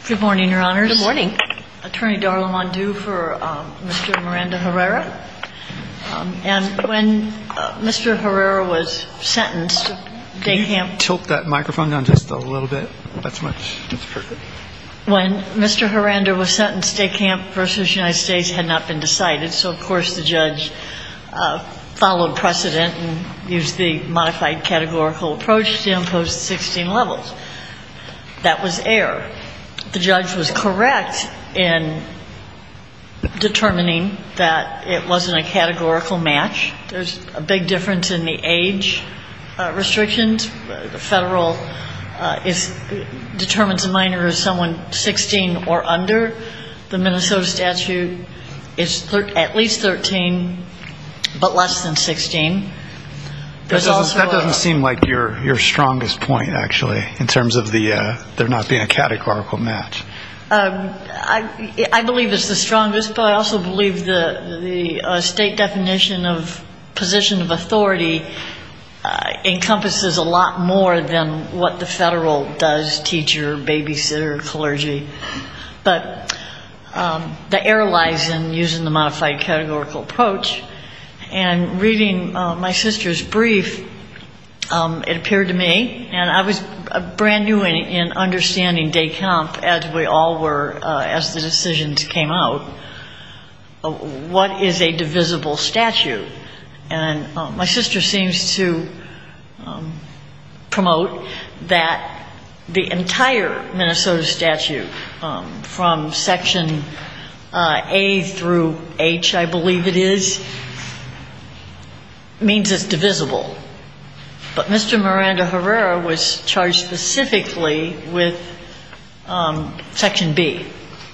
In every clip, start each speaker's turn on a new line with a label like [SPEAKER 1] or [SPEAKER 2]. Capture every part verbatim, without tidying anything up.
[SPEAKER 1] Good morning, Your Honors.
[SPEAKER 2] Good morning.
[SPEAKER 1] Attorney Darla Mondu for um, Mister Miranda Herrera. Um, and when uh, Mister Herrera was sentenced to day camp...
[SPEAKER 3] Tilt that microphone down just a little bit. That's much. That's perfect.
[SPEAKER 1] When Mister Herrera was sentenced to day camp versus United States had not been decided, so of course the judge uh, followed precedent and used the modified categorical approach to impose sixteen levels. That was error. The judge was correct in determining that it wasn't a categorical match. There's a big difference in the age uh, restrictions. The federal uh, is determines a minor as someone sixteen or under. The Minnesota statute is thir- at least thirteen, but less than sixteen.
[SPEAKER 3] That doesn't, that doesn't seem like your, your strongest point, actually, in terms of the uh, there not being a categorical match.
[SPEAKER 1] Um, I, I believe it's the strongest, but I also believe the the uh, state definition of position of authority uh, encompasses a lot more than what the federal does: teacher, babysitter, clergy. But um, the error lies in using the modified categorical approach. And reading uh, my sister's brief, um, it appeared to me, and I was uh, brand new in, in understanding day comp, as we all were uh, as the decisions came out, uh, what is a divisible statute. And uh, my sister seems to um, promote that the entire Minnesota statute, um, from section uh, A through H, I believe it is, means it's divisible. But Mister Miranda Herrera was charged specifically with um, Section B.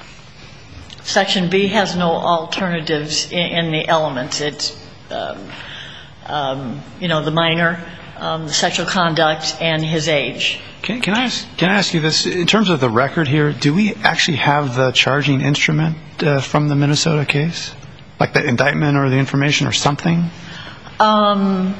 [SPEAKER 1] Section B has no alternatives in, in the elements. It's, um, um, you know, the minor, um, the sexual conduct, and his age.
[SPEAKER 3] Can, can I ask, can I ask you this? In terms of the record here, do we actually have the charging instrument uh, from the Minnesota case? Like the indictment or the information or something? Um,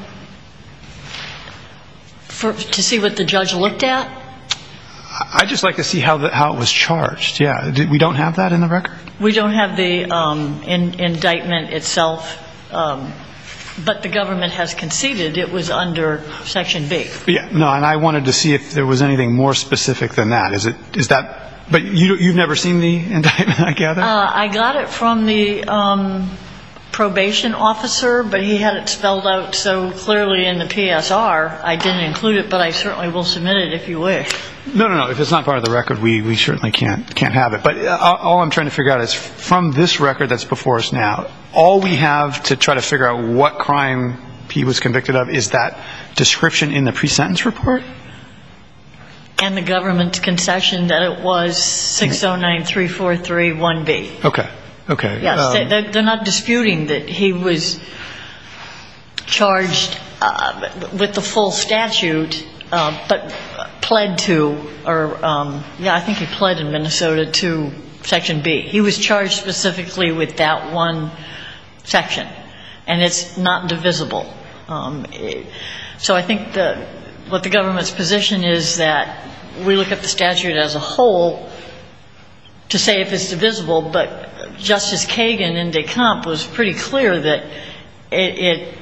[SPEAKER 1] for, to see what the judge looked at?
[SPEAKER 3] I'd just like to see how the, how it was charged. Yeah, we don't have that in the record?
[SPEAKER 1] We don't have the um, in, indictment itself, um, but the government has conceded it was under Section B.
[SPEAKER 3] Yeah, no, and I wanted to see if there was anything more specific than that. Is it is that? But you you've never seen the indictment, I gather?
[SPEAKER 1] Uh, I got it from the Um, probation officer, but he had it spelled out so clearly in the P S R. I didn't include it, but I certainly will submit it if you wish.
[SPEAKER 3] No, no, no. If it's not part of the record, we, we certainly can't can't have it. But all I'm trying to figure out is from this record that's before us now, all we have to try to figure out what crime he was convicted of is that description in the pre-sentence report?
[SPEAKER 1] And the government's concession that it was six oh nine three four three one B.
[SPEAKER 3] Okay. Okay.
[SPEAKER 1] Yes,
[SPEAKER 3] um,
[SPEAKER 1] they, they're not disputing that he was charged uh, with the full statute, uh, but pled to, or um, yeah, I think he pled in Minnesota to Section B. He was charged specifically with that one section, and it's not divisible. Um, it, so I think the, what the government's position is that we look at the statute as a whole to say if it's divisible, but Justice Kagan in Decamp was pretty clear that it, it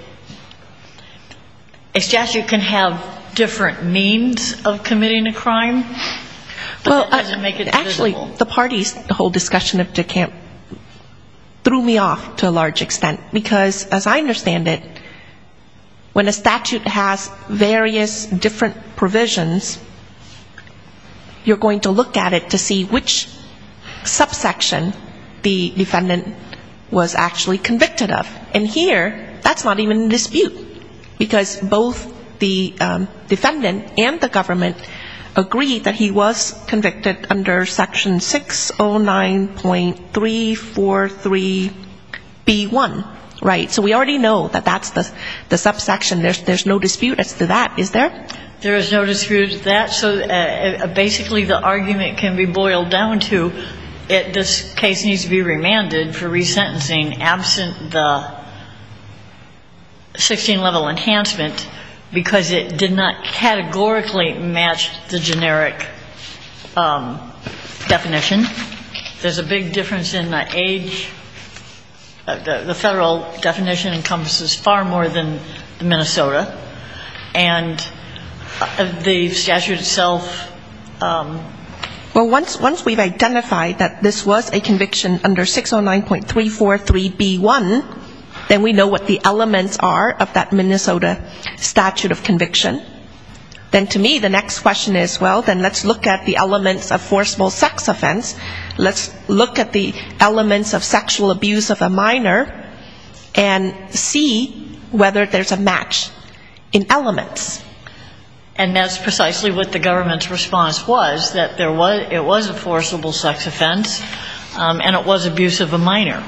[SPEAKER 1] a statute can have different means of committing a crime, but
[SPEAKER 2] well,
[SPEAKER 1] that doesn't make it divisible.
[SPEAKER 2] Actually, the parties' the whole discussion of Decamp threw me off to a large extent, because as I understand it, when a statute has various different provisions, you're going to look at it to see which subsection the defendant was actually convicted of. And here, that's not even in dispute, because both the um, defendant and the government agree that he was convicted under Section six oh nine point three four three B one, right? So we already know that that's the, the subsection. There's, there's no dispute as to that, is there?
[SPEAKER 1] There is no dispute to that. So uh, basically the argument can be boiled down to It, this case needs to be remanded for resentencing absent the sixteen level enhancement, because it did not categorically match the generic um, definition. There's a big difference in the age. Uh, the, the federal definition encompasses far more than the Minnesota. And uh, the statute itself. Um,
[SPEAKER 2] well, once once we've identified that this was a conviction under six oh nine point three forty-three B one, then we know what the elements are of that Minnesota statute of conviction. Then to me, the next question is, well, then let's look at the elements of forcible sex offense. Let's look at the elements of sexual abuse of a minor and see whether there's a match in elements.
[SPEAKER 1] And that's precisely what the government's response was, that there was, it was a forcible sex offense, um, and it was abuse of a minor.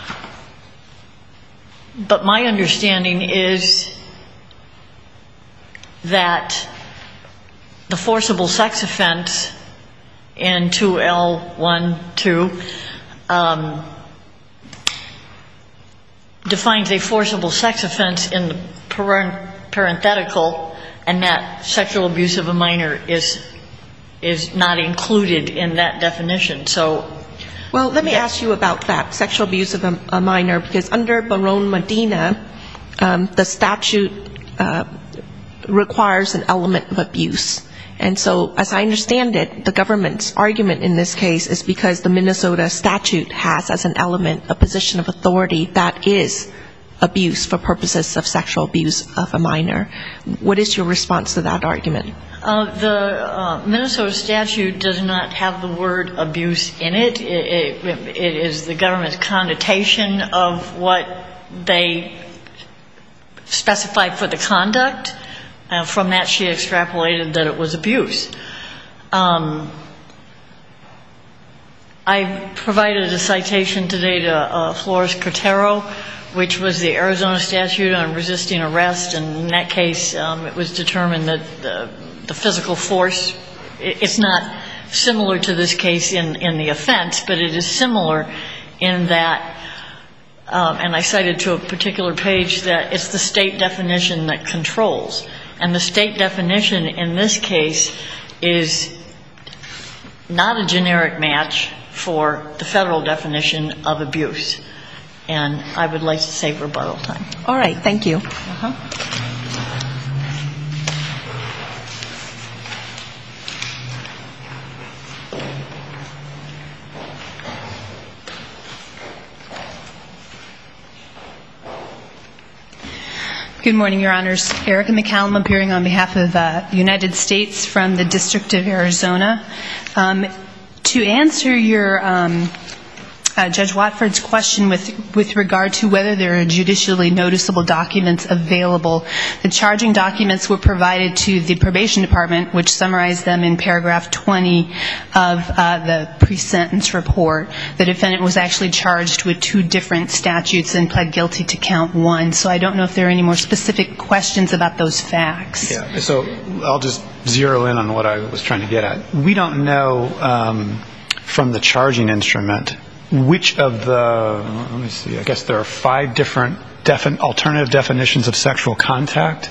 [SPEAKER 1] But my understanding is that the forcible sex offense in two L one two um, defines a forcible sex offense in the parenthetical, and that sexual abuse of a minor is is not included in that definition. So,
[SPEAKER 2] well, let me ask you about that, sexual abuse of a, a minor, because under Barone Medina, um, the statute uh, requires an element of abuse. And so, as I understand it, the government's argument in this case is because the Minnesota statute has as an element a position of authority that is abuse for purposes of sexual abuse of a minor. What is your response to that argument?
[SPEAKER 1] Uh, the uh, Minnesota statute does not have the word abuse in it. It, it. It is the government's connotation of what they specified for the conduct. Uh, from that, she extrapolated that it was abuse. Um, I provided a citation today to uh, Flores-Cotero, which was the Arizona statute on resisting arrest, and in that case, um, it was determined that the, the physical force, it, it's not similar to this case in, in the offense, but it is similar in that, um, and I cited to a particular page, that it's the state definition that controls. And the state definition in this case is not a generic match for the federal definition of abuse. And I would like to save rebuttal time.
[SPEAKER 2] All right, thank you.
[SPEAKER 1] Uh-huh.
[SPEAKER 4] Good morning, Your Honors. Erica McCallum appearing on behalf of the United States from the District of Arizona. Um, to answer your um, uh, Judge Watford's question with with regard to whether there are judicially noticeable documents available, the charging documents were provided to the probation department, which summarized them in paragraph twenty of uh, the pre-sentence report. The defendant was actually charged with two different statutes and pled guilty to count one. So I don't know if there are any more specific questions about those facts.
[SPEAKER 3] Yeah, so I'll just zero in on what I was trying to get at. We don't know um, from the charging instrument which of the, let me see, I guess there are five different defin- alternative definitions of sexual contact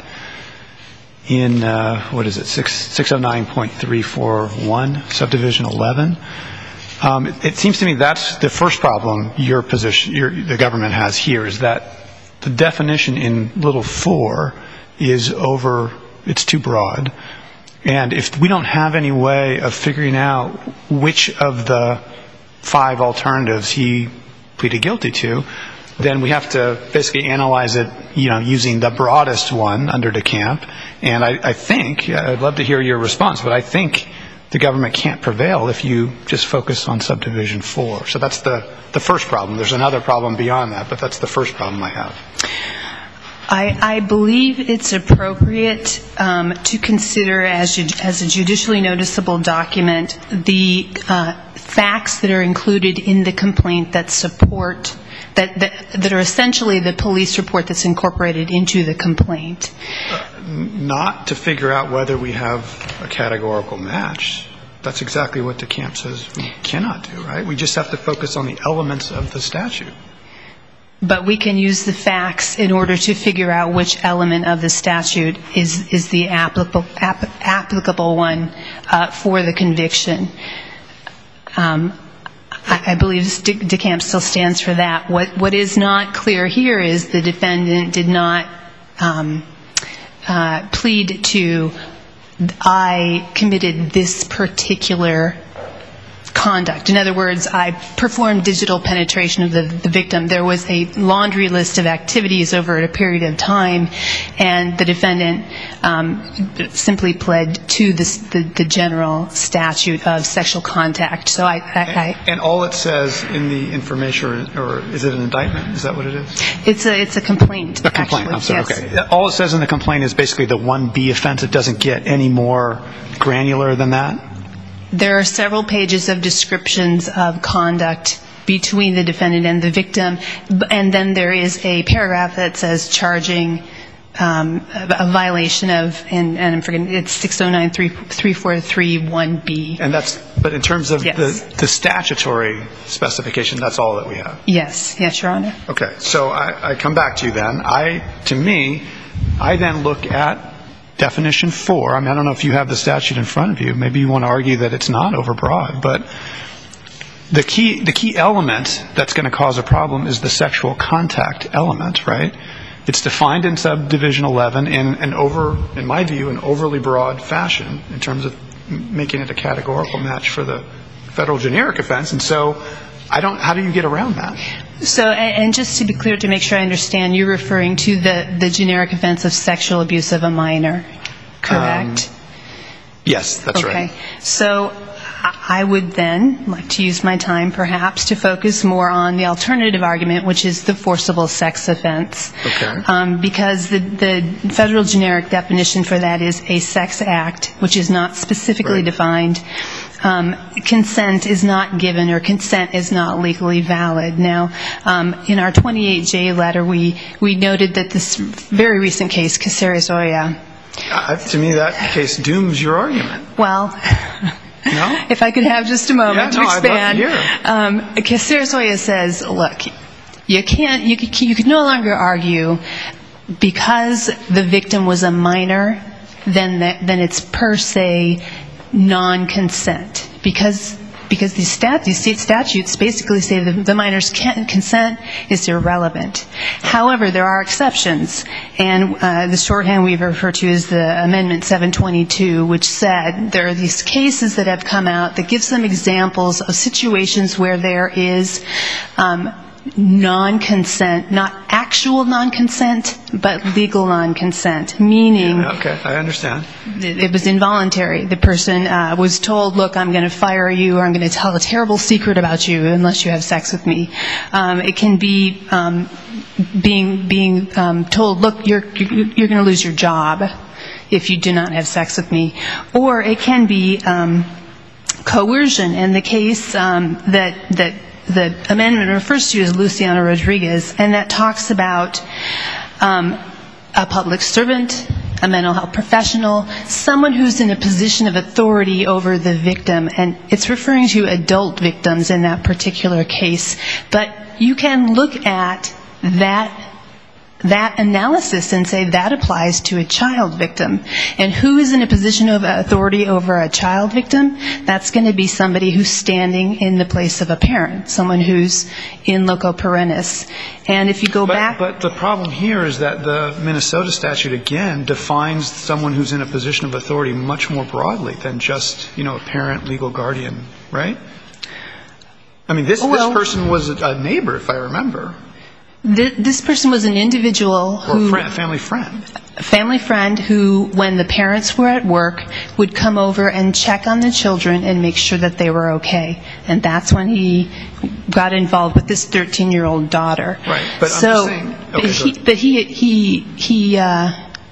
[SPEAKER 3] in, uh, what is it, six oh nine point three forty-one, subdivision eleven. Um, it, it seems to me that's the first problem your position, your, the government has here, is that the definition in little four is over, it's too broad. And if we don't have any way of figuring out which of the five alternatives he pleaded guilty to, then we have to basically analyze it, you know, using the broadest one under DeCamp. And I, I think, I'd love to hear your response, but I think the government can't prevail if you just focus on subdivision four. So that's the, the first problem. There's another problem beyond that, but that's the first problem I have.
[SPEAKER 4] I, I believe it's appropriate um, to consider as, as a judicially noticeable document the uh, facts that are included in the complaint that support, that, that, that are essentially the police report that's incorporated into the complaint.
[SPEAKER 3] Uh, not to figure out whether we have a categorical match. That's exactly what DeCamp says we cannot do, right? We just have to focus on the elements of the statute.
[SPEAKER 4] But we can use the facts in order to figure out which element of the statute is, is the applicable, app, applicable one uh, for the conviction. um, I, I believe DeCamp still stands for that. What what is not clear here is the defendant did not um, uh, plead to, I committed this particular conduct. In other words, I performed digital penetration of the, the victim. There was a laundry list of activities over a period of time, and the defendant um, simply pled to this, the, the general statute of sexual contact. So I, I, I
[SPEAKER 3] and, and all it says in the information, or, or is it an indictment? Is that what it is?
[SPEAKER 4] It's a it's a complaint.
[SPEAKER 3] A complaint.
[SPEAKER 4] Actually.
[SPEAKER 3] I'm sorry.
[SPEAKER 4] Yes.
[SPEAKER 3] Okay. All it says in the complaint is basically the one B offense. It doesn't get any more granular than that.
[SPEAKER 4] There are several pages of descriptions of conduct between the defendant and the victim, and then there is a paragraph that says charging um, a violation of, and, and I'm forgetting, it's six oh nine three four three one B.
[SPEAKER 3] And that's, but in terms of
[SPEAKER 4] yes.
[SPEAKER 3] the, the statutory specification, that's all that we have.
[SPEAKER 4] Yes, yes, Your Honor.
[SPEAKER 3] Okay, so I, I come back to you then. I, to me, I then look at definition four. I mean, I don't know if you have the statute in front of you. Maybe you want to argue that it's not overbroad, but the key the key element that's going to cause a problem is the sexual contact element, right? It's defined in subdivision eleven in an over, in my view, an overly broad fashion in terms of making it a categorical match for the federal generic offense, and so I don't. How do you get around that?
[SPEAKER 4] So, and just to be clear, to make sure I understand, you're referring to the, the generic offense of sexual abuse of a minor, correct?
[SPEAKER 3] Um, yes, that's
[SPEAKER 4] okay.
[SPEAKER 3] right.
[SPEAKER 4] Okay. So I would then like to use my time, perhaps, to focus more on the alternative argument, which is the forcible sex offense.
[SPEAKER 3] Okay.
[SPEAKER 4] Um, because the, the federal generic definition for that is a sex act, which is not specifically
[SPEAKER 3] Right.
[SPEAKER 4] defined. Um, consent is not given, or consent is not legally valid. Now, um, in our twenty-eight J letter, we, we noted that this very recent case, Caceres-Oya.
[SPEAKER 3] Uh, to me, that case dooms your argument.
[SPEAKER 4] Well,
[SPEAKER 3] No?
[SPEAKER 4] if I could have just a moment
[SPEAKER 3] Yeah, no,
[SPEAKER 4] to expand.
[SPEAKER 3] I'd love to hear.
[SPEAKER 4] Um, Caceres-Oya says, look, you can't, you could, you could no longer argue because the victim was a minor, then that, then it's per se non-consent, because because these, stat, these state statutes basically say that the minor's consent is irrelevant. However, there are exceptions, and uh, the shorthand we refer to is the Amendment seven twenty-two, which said there are these cases that have come out that give some examples of situations where there is um, non-consent, not actual non-consent, but legal non-consent, meaning
[SPEAKER 3] Yeah, okay, I understand.
[SPEAKER 4] it, it was involuntary. The person uh, was told, look, I'm going to fire you, or I'm going to tell a terrible secret about you unless you have sex with me. Um, it can be um, being being um, told, look, you're you're going to lose your job if you do not have sex with me. Or it can be um, coercion. And the case um, that that the amendment refers to is Luciano Rodriguez, and that talks about um, a public servant, a mental health professional, someone who's in a position of authority over the victim, and it's referring to adult victims in that particular case. But you can look at that that analysis and say that applies to a child victim. And who is in a position of authority over a child victim? That's going to be somebody who's standing in the place of a parent, someone who's in loco parentis. And if you go
[SPEAKER 3] But,
[SPEAKER 4] back...
[SPEAKER 3] but the problem here is that the Minnesota statute, again, defines someone who's in a position of authority much more broadly than just, you know, a parent, legal guardian, right? I mean, this,
[SPEAKER 4] Well,
[SPEAKER 3] this person was a neighbor, if I remember.
[SPEAKER 4] This person was an individual who...
[SPEAKER 3] Or a friend, family friend.
[SPEAKER 4] A family friend who, when the parents were at work, would come over and check on the children and make sure that they were okay. And that's when he got involved with this thirteen-year-old daughter.
[SPEAKER 3] Right, but I'm
[SPEAKER 4] so,
[SPEAKER 3] just saying... Okay,
[SPEAKER 4] he,
[SPEAKER 3] so-
[SPEAKER 4] but he, he, he, uh,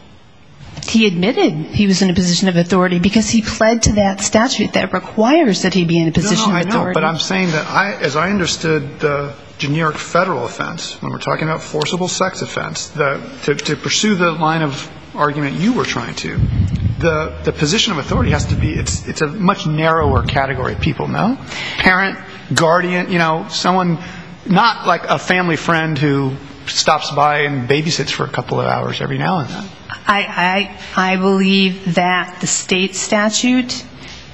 [SPEAKER 4] he admitted he was in a position of authority because he pled to that statute that requires that he be in a position
[SPEAKER 3] no, no,
[SPEAKER 4] of
[SPEAKER 3] I know,
[SPEAKER 4] authority.
[SPEAKER 3] but I'm saying that I, as I understood the generic federal offense, when we're talking about forcible sex offense, the, to, to pursue the line of argument you were trying to, the, the position of authority has to be, it's, it's a much narrower category of people, no? Parent, guardian, you know, someone, not like a family friend who stops by and babysits for a couple of hours every now and then.
[SPEAKER 4] I, I, I believe that the state statute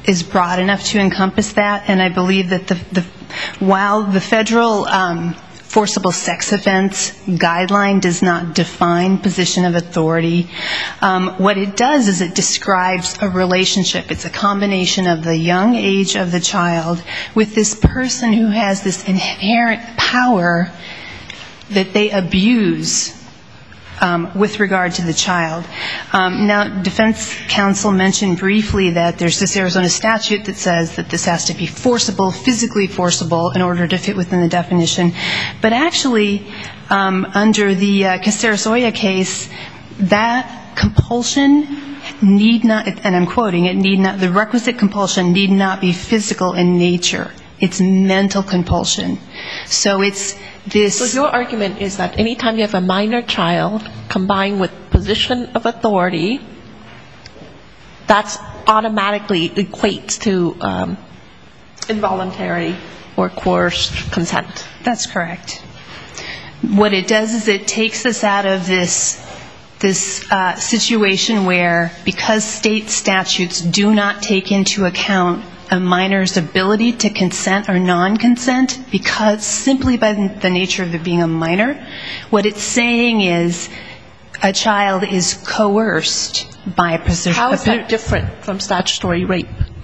[SPEAKER 4] is broad enough to encompass that, and I believe that the, the while the federal um, forcible sex offense guideline does not define position of authority, um, what it does is it describes a relationship. It's a combination of the young age of the child with this person who has this inherent power that they abuse Um, with regard to the child. Um, now, defense counsel mentioned briefly that there's this Arizona statute that says that this has to be forcible, physically forcible, in order to fit within the definition. But actually, um, under the uh, Caceres-Oya case, that compulsion need not, and I'm quoting, it need not, the requisite compulsion need not be physical in nature. It's mental compulsion. So it's this.
[SPEAKER 2] So your argument is that anytime you have a minor child combined with position of authority, that's automatically equates to um, involuntary or coerced consent.
[SPEAKER 4] That's correct. What it does is it takes us out of this this uh, situation where, because state statutes do not take into account a minor's ability to consent or non-consent, because simply by the nature of it being a minor, what it's saying is a child is coerced by a position.
[SPEAKER 2] How is that different from statutory rape?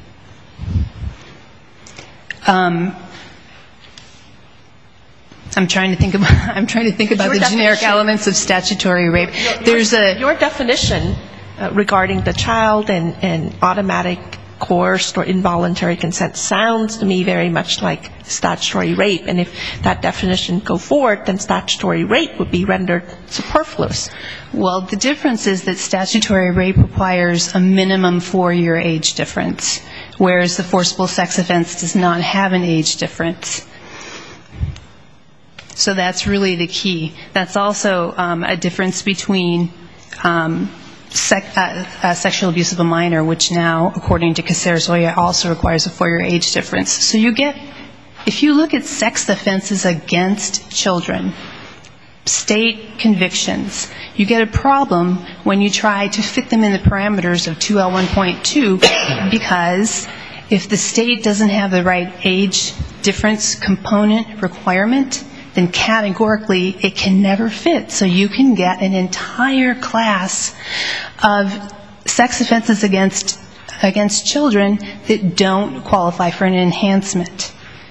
[SPEAKER 4] Um, I'm trying to think about. I'm trying to think about
[SPEAKER 2] Your
[SPEAKER 4] the generic
[SPEAKER 2] definition-
[SPEAKER 4] elements of statutory rape.
[SPEAKER 2] Your-
[SPEAKER 4] There's a
[SPEAKER 2] Your definition uh, regarding the child and, and automatic coerced or involuntary consent sounds to me very much like statutory rape. And if that definition go forward, then statutory rape would be rendered superfluous.
[SPEAKER 4] Well, the difference is that statutory rape requires a minimum four-year age difference, whereas the forcible sex offense does not have an age difference. So that's really the key. That's also um, a difference between um, sec- uh, uh, sexual abuse of a minor, which now, according to Caceres-Oya, also requires a four-year age difference. So you get, if you look at sex offenses against children, state convictions, you get a problem when you try to fit them in the parameters of two L one point two, because if the state doesn't have the right age difference component requirement, then categorically it can never fit. So you can get an entire class of sex offenses against against children that don't qualify for an enhancement.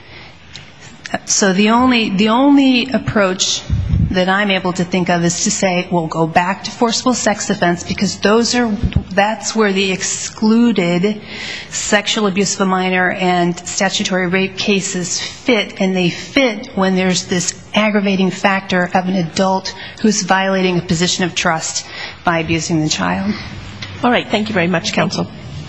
[SPEAKER 4] So the only the only approach that I'm able to think of is to say, we'll go back to forcible sex offense, because those are that's where the excluded sexual abuse of a minor and statutory rape cases fit, and they fit when there's this aggravating factor of an adult who's violating a position of trust by abusing the child.
[SPEAKER 2] All right. Thank you very much, counsel.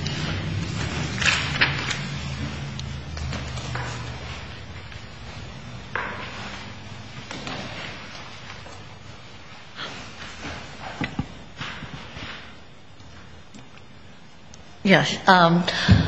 [SPEAKER 1] Yes. Um,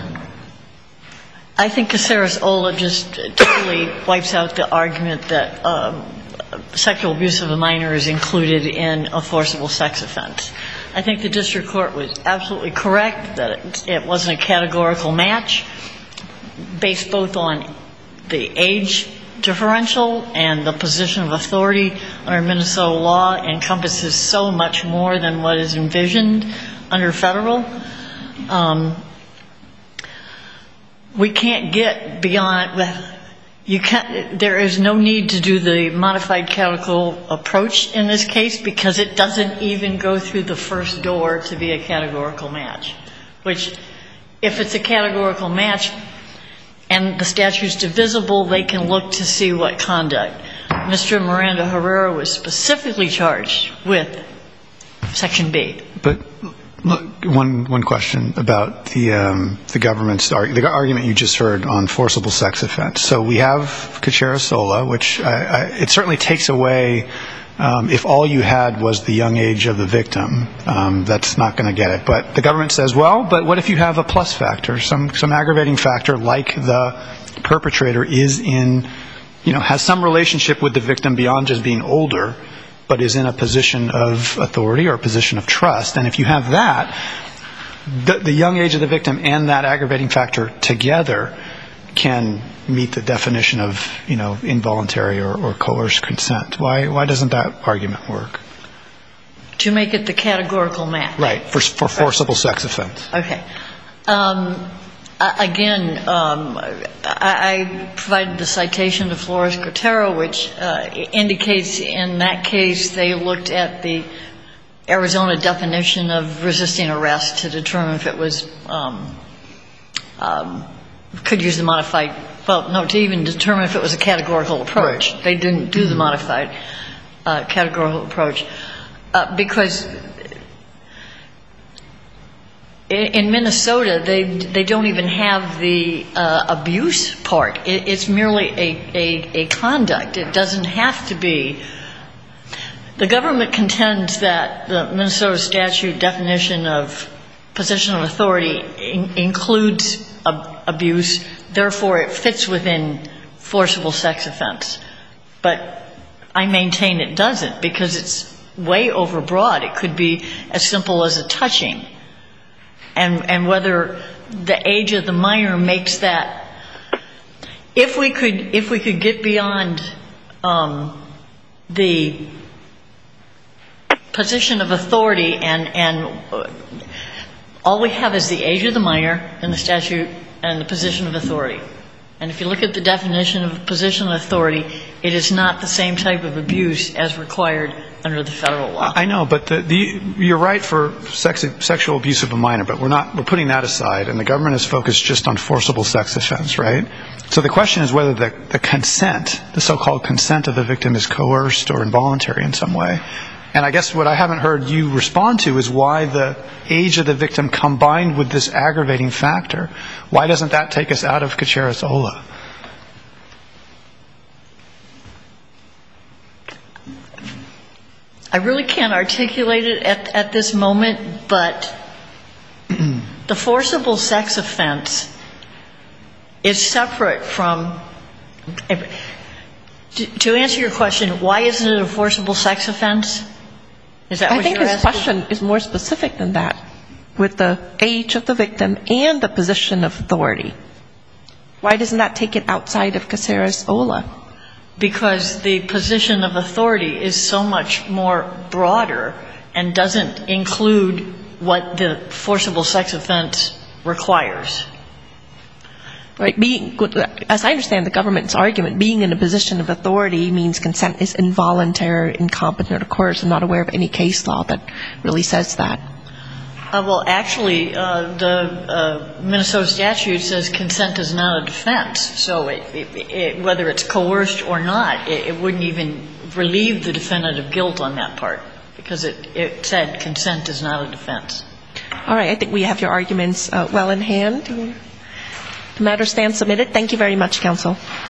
[SPEAKER 1] I think Caceres-Oya just totally wipes out the argument that um, sexual abuse of a minor is included in a forcible sex offense. I think the district court was absolutely correct that it, it wasn't a categorical match, based both on the age differential and the position of authority under Minnesota law encompasses so much more than what is envisioned under federal. Um, we can't get beyond, you can't, there is no need to do the modified categorical approach in this case, because it doesn't even go through the first door to be a categorical match, which if it's a categorical match and the statute's divisible, they can look to see what conduct. Mister Miranda Herrera was specifically charged with Section B.
[SPEAKER 3] But look, one one question about the um, the government's arg- the argument you just heard on forcible sex offense. So we have Caceres-Oya, which I, I, it certainly takes away. Um, if all you had was the young age of the victim, um, that's not going to get it. But the government says, well, but what if you have a plus factor, some some aggravating factor, like the perpetrator is in, you know, has some relationship with the victim beyond just being older, but is in a position of authority or a position of trust. And if you have that, the, the young age of the victim and that aggravating factor together can meet the definition of, you know, involuntary or, or coerced consent. Why, why doesn't that argument work?
[SPEAKER 1] To make it the categorical match.
[SPEAKER 3] Right, for, for forcible sex offense.
[SPEAKER 1] Okay. Um, again, um, I, I provided the citation to Flores-Cotero, which uh, indicates in that case they looked at the Arizona definition of resisting arrest to determine if it was, um, um, could use the modified, well, no, to even determine if it was a categorical approach.
[SPEAKER 3] Right.
[SPEAKER 1] They didn't do the modified uh, categorical approach. Uh, because in Minnesota, they they don't even have the uh, abuse part. It, it's merely a, a, a conduct. It doesn't have to be. The government contends that the Minnesota statute definition of position of authority in, includes ab- abuse. Therefore, it fits within forcible sex offense. But I maintain it doesn't, because it's way overbroad. It could be as simple as a touching. And and whether the age of the minor makes that, if we could if we could get beyond um, the position of authority and and uh, all we have is the age of the minor in the statute and the position of authority. And if you look at the definition of position of authority, it is not the same type of abuse as required under the federal law.
[SPEAKER 3] I know, but the, the, you're right for sex, sexual abuse of a minor, but we're not, we're putting that aside, and the government is focused just on forcible sex offense, right? So the question is whether the, the consent, the so-called consent of the victim, is coerced or involuntary in some way. And I guess what I haven't heard you respond to is why the age of the victim combined with this aggravating factor, why doesn't that take us out of Caceres-Ola?
[SPEAKER 1] I really can't articulate it at, at this moment, but the forcible sex offense is separate from, to, to answer your question, why isn't it a forcible sex offense? Is that
[SPEAKER 2] I
[SPEAKER 1] what
[SPEAKER 2] think
[SPEAKER 1] you're
[SPEAKER 2] his
[SPEAKER 1] asking?
[SPEAKER 2] question is more specific than that, with the age of the victim and the position of authority. Why doesn't that take it outside of Caceres-Ola?
[SPEAKER 1] Because the position of authority is so much more broader and doesn't include what the forcible sex offense requires.
[SPEAKER 2] Right. Being, as I understand the government's argument, being in a position of authority means consent is involuntary, incompetent, or coerced. I'm not aware of any case law that really says that.
[SPEAKER 1] Uh, well, actually, uh, the uh, Minnesota statute says consent is not a defense. So it, it, it, whether it's coerced or not, it, it wouldn't even relieve the defendant of guilt on that part, because it, it said consent is not a defense.
[SPEAKER 2] All right. I think we have your arguments uh, well in hand. The matter stands submitted. Thank you very much, counsel.